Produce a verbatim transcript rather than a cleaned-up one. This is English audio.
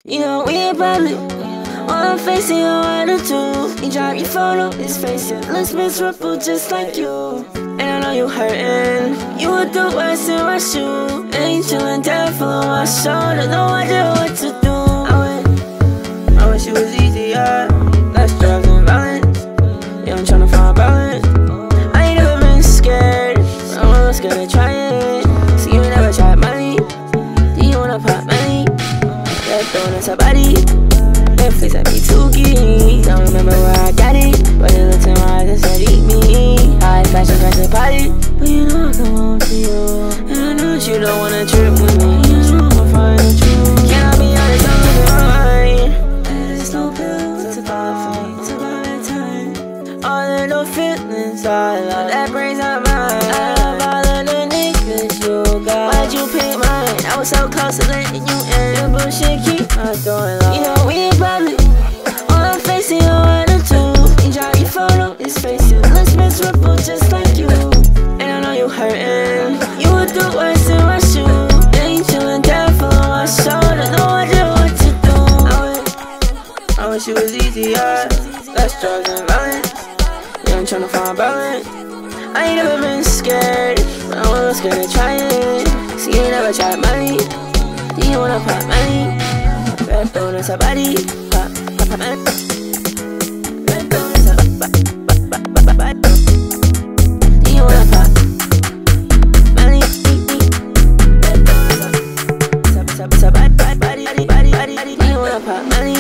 You know we ain't public. All I'm facing your attitude. You drop your photo, it's facing. Looks miserable just like you. And I know you hurting. You would do worse in my shoe. Angel and devil on my shoulder. No idea what to do. I wish, I wish it was easier. Less drugs and violence. Yeah, I'm tryna find balance. I ain't never been scared, but I'm almost gonna try it. So you never tried money. Do you wanna pop money? Left throwing at somebody. Netflix at me too geek. Don't remember where I got it, but it looked in my eyes and said eat me. High fashion, fashion party, but you know I come home to you. And I know that you don't wanna trip with me. You know I'ma find the truth. Can I be honest? I'm losing my mind. There's no pills to buy for me to buy that time. All the no feelings, all love that brings out mine. I love all of the niggas you got. Why'd you pick mine? I was so close to letting you in. The bullshit keep on throwing love. You know we ain't public. All I'm facing your attitude. You drop your photo, it's facing. Looks miserable just like you. And I know you hurting. You would do worse in my shoe. Angel and devil on my shoulder. No idea what to do. I wish, I wish it was easier. Less drugs and violence. Yeah, I'm tryna find balance. I ain't never been scared, but I'm almost gonna try it. See, you ain't never tried money. Do you wanna pop money? Red bone is a body. Pop, pop, pop, money. Red bone is a body. Do you wanna pop money? Red bone is a body, body, body, body, body. Do you wanna pop money?